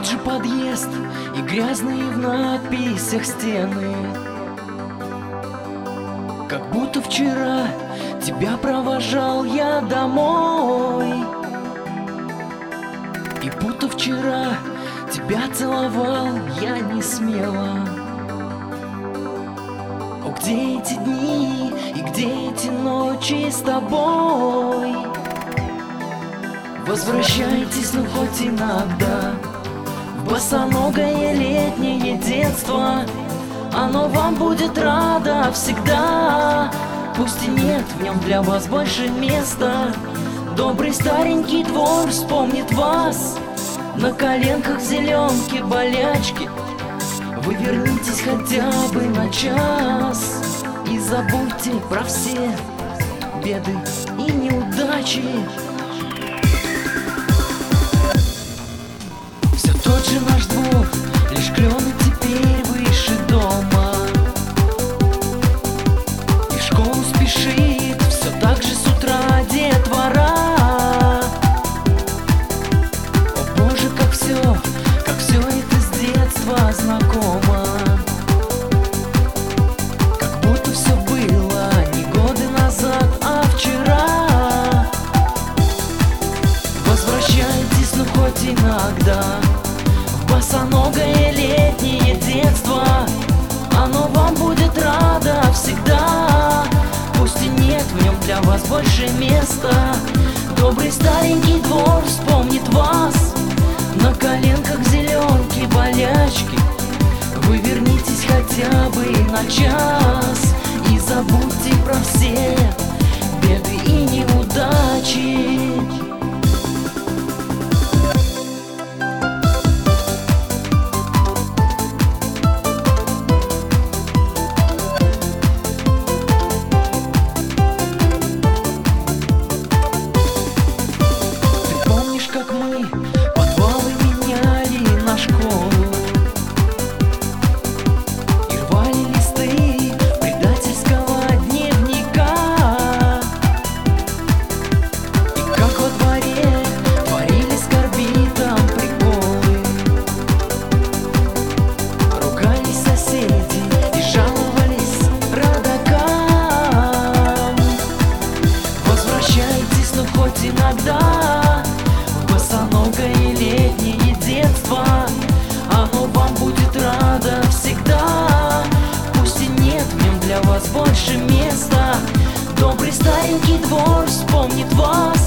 Тот же подъезд и грязные в надписях стены. Как будто вчера тебя провожал я домой, и будто вчера тебя целовал я не смело. О, где эти дни и где эти ночи с тобой? Возвращайтесь, ну хоть иногда, в босоногое летнее детство. Оно вам будет радо всегда, пусть и нет в нем для вас больше места. Добрый старенький двор вспомнит вас, на коленках зеленки, болячки. Вы вернитесь хотя бы на час и забудьте про все беды и неудачи. Все тот же наш двор, лишь клены теперь выше дома. И в школу спешит все так же с утра детвора. О боже, как все это с детства знакомо. Как будто все было не годы назад, а вчера. Возвращайтесь, ну хоть иногда, босоногое летнее детство. Оно вам будет радо всегда, пусть и нет в нем для вас больше места. Добрый старенький двор вспомнит вас, на коленках зеленки, болячки. Вы вернитесь хотя бы на час и забудьте про все беды и неудачи. Как мы подвалы меняли на школу и рвали листы предательского дневника. И как во дворе творили с корбитом приколы, ругались соседи и жаловались родакам. Возвращайтесь, но хоть иногда, босоногое летнее детство. Оно вам будет радо всегда, пусть и нет в нем для вас больше места. Добрый старенький двор вспомнит вас,